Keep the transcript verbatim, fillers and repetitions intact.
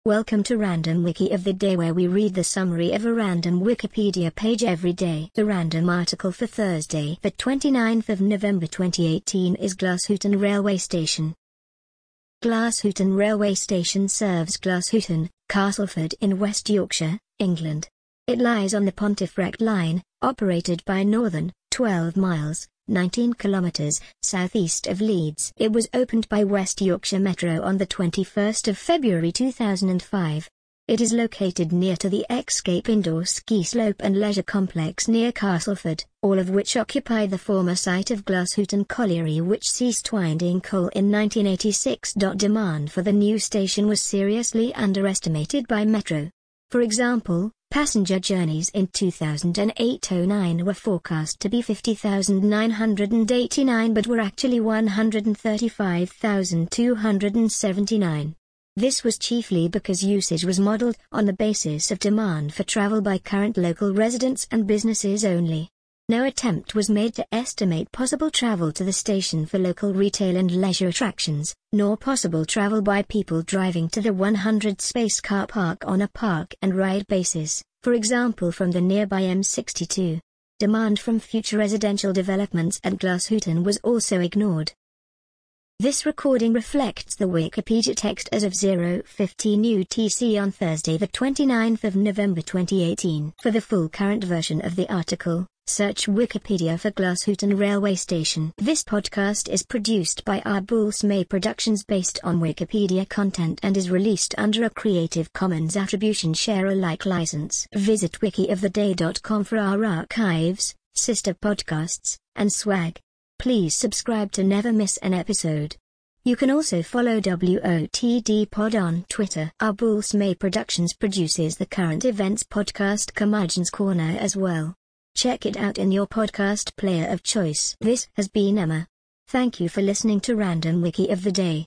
Welcome to Random Wiki of the Day, where we read the summary of a random Wikipedia page every day. The random article for Thursday, the twenty-ninth of November twenty eighteen is Glashutten Railway Station. Glashutten Railway Station serves Glashutten, Castleford in West Yorkshire, England. It lies on the Pontefract Line, operated by Northern, twelve miles, nineteen kilometers, southeast of Leeds. It was opened by West Yorkshire Metro on the twenty-first of February two thousand five. It is located near to the Escape Indoor Ski Slope and Leisure Complex near Castleford, all of which occupy the former site of Glashutten Colliery, which ceased winding coal in nineteen eighty-six. Demand for the new station was seriously underestimated by Metro. For example, passenger journeys in two thousand eight to oh nine were forecast to be fifty thousand nine hundred eighty-nine but were actually one hundred thirty-five thousand two hundred seventy-nine. This was chiefly because usage was modeled on the basis of demand for travel by current local residents and businesses only. No attempt was made to estimate possible travel to the station for local retail and leisure attractions, nor possible travel by people driving to the one hundred space car park on a park and ride basis, for example from the nearby M sixty-two. Demand from future residential developments at Glashutten was also ignored. This recording reflects the Wikipedia text as of zero fifteen U T C on Thursday the twenty-ninth of November twenty eighteen. For the full current version of the article, search Wikipedia for Glashutten Railway Station. This podcast is produced by Arbulsmay Productions based on Wikipedia content and is released under a Creative Commons Attribution Share Alike license. Visit wiki of the day dot com for our archives, sister podcasts, and swag. Please subscribe to never miss an episode. You can also follow W O T D Pod on Twitter. Arbulsmay Productions produces the current events podcast Curmudgeon's Corner as well. Check it out in your podcast player of choice. This has been Emma. Thank you for listening to Random Wiki of the Day.